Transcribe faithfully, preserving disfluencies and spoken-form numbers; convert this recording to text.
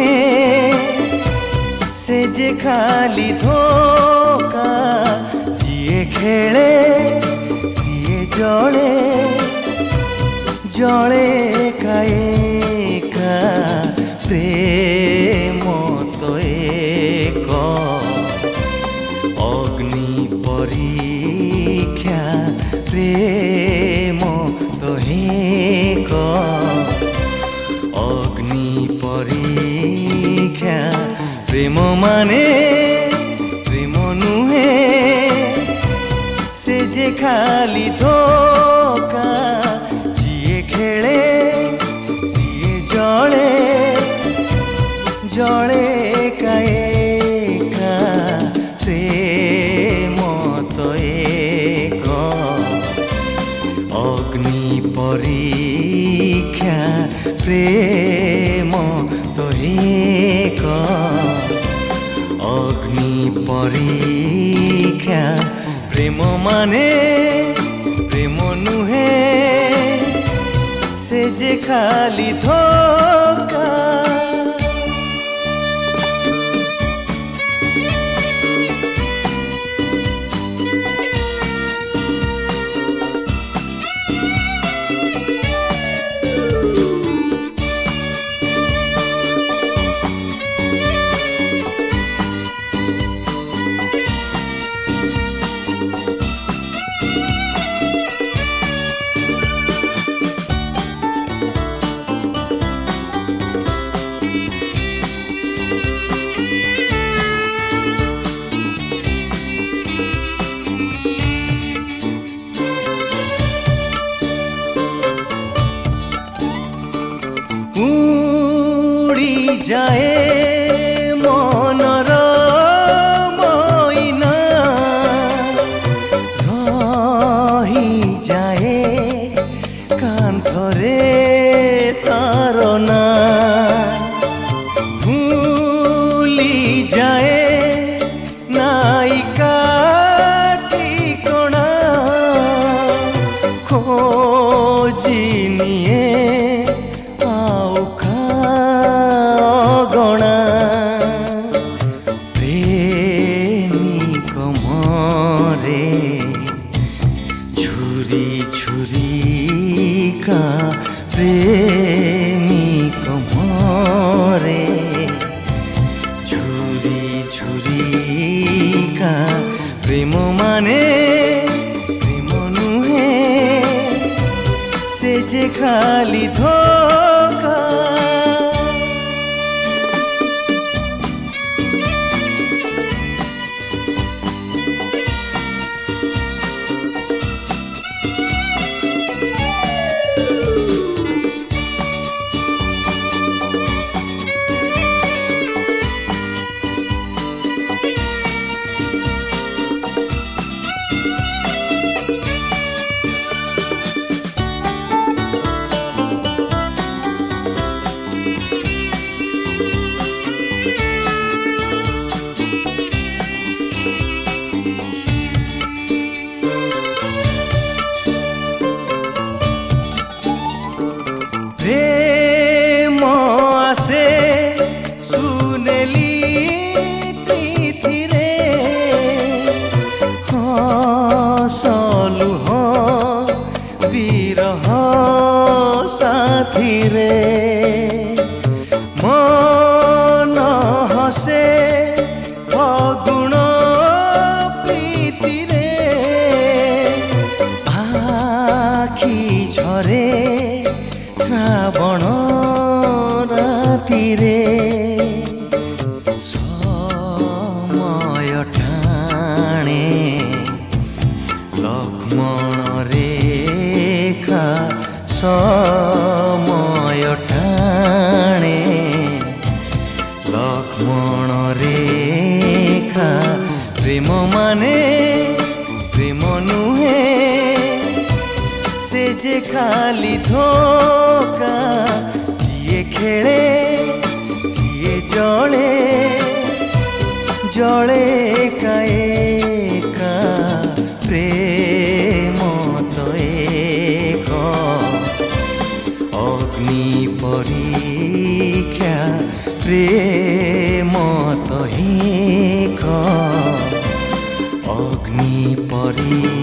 से जे खाली धोका जिए खेले सिए जड़े जड़े का एका प्रेम तो एक अग्नि परीक्षा प्रेम तो एक अग्नि परीक्षा प्रेम माने प्रेम नुहे से जे खाली धोका जिए खेले सिए जड़े जड़े का एका प्रेम तो एक अग्नि परीक्षा प्रेम तो एक अग्नि परीक्षा प्रेम माने प्रेम नुहे से जे खाली धोका। उड़ी जाए मनर मैना रही जाए कांथरे तारना भूली जाए नायिका ठिकଣା खोजी निये गणा प्रेमिक मरे छुरी छुरी का प्रेमिक मरे छुरी छुरी का प्रेम माने प्रेम नुहे से जे खाली धोका। प्रेम आसे सुनेली तिथिरे हसलु हो विरह साथीरे मन हसे फगुण प्रीतिरे आखि झरे श्रावण रातिरे समय ठाणे लक्ष्मण रेखा समय ठाणे लक्ष्मण रेखा प्रेम माने प्रेम नुहे से जे खाली धोका जिए खेले सिए जड़े जड़े का एका प्रेम तो एक अग्नि परीक्षा প্রেম তো শেষ অগ্নি পৰি